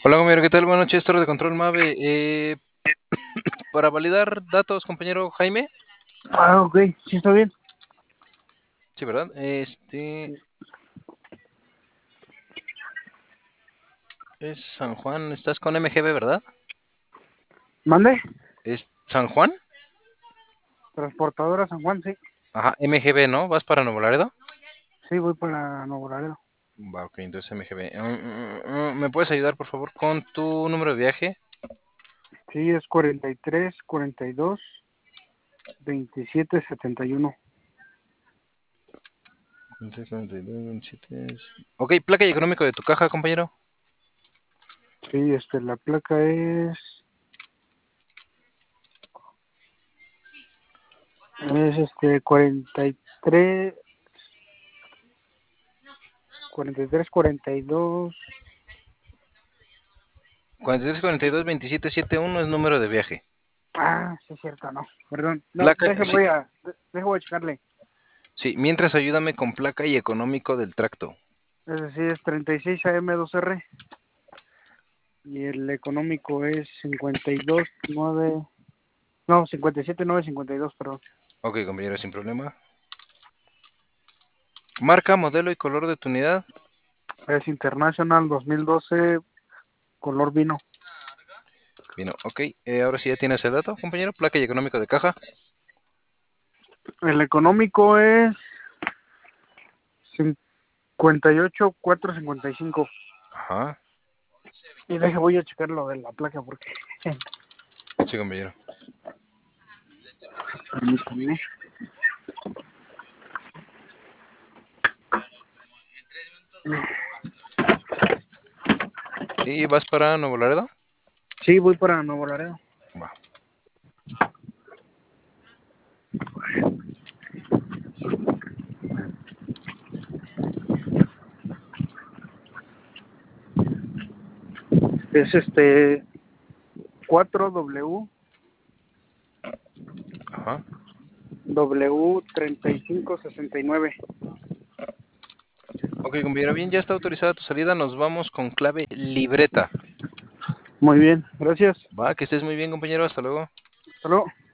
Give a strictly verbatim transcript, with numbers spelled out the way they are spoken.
Hola, compañero, ¿qué tal? Buenas noches, Torre de Control Mave. Eh, para validar datos, compañero Jaime. Ah, ok, sí está bien. Sí, ¿verdad? Este es San Juan. Estás con M G B, ¿verdad? ¿Mande? ¿Es San Juan? Transportadora San Juan, sí. Ajá, M G B, ¿no? ¿Vas para Nuevo Laredo? Sí, voy para Nuevo Laredo. Va, ok, entonces M G B. Mm, mm, mm, ¿Me puedes ayudar, por favor, con tu número de viaje? Sí, es cuarenta y tres, cuarenta y dos, veintisiete, setenta y uno. Ok, placa y económico de tu caja, compañero. Sí, este, la placa es... Es este, cuarenta y tres, cuarenta y tres, cuarenta y dos. cuarenta y tres cuarenta y dos veintisiete setenta y uno es número de viaje. Ah, sí es cierto, no. Perdón. No, Placa, déjame sí, voy a... Déjame voy a checarle. sí. Mientras ayúdame con placa y económico del tracto. Es decir, es treinta y seis A M dos R. Y el económico es cincuenta y dos, nueve... No, cincuenta y siete, nueve, cincuenta y dos, perdón. Ok, compañero, sin problema. Marca, modelo y color de tu unidad. Es International dos mil doce, color vino. Vino, ok. Eh, ahora sí ya tienes el dato, compañero. Placa y económico de caja. El económico es cincuenta y ocho, cuatrocientos cincuenta y cinco. Ajá. Y deje, voy a checar lo de la placa porque... Sí, compañero. Permítame. ¿Y vas para Nuevo Laredo? Sí, voy para Nuevo Laredo. Va. Es este cuatro W Ajá. W treinta y cinco sesenta y nueve. Ok, compañero. Bien, ya está autorizada tu salida. Nos vamos con clave libreta. Muy bien, gracias. Va, que estés muy bien, compañero. Hasta luego. Hasta luego.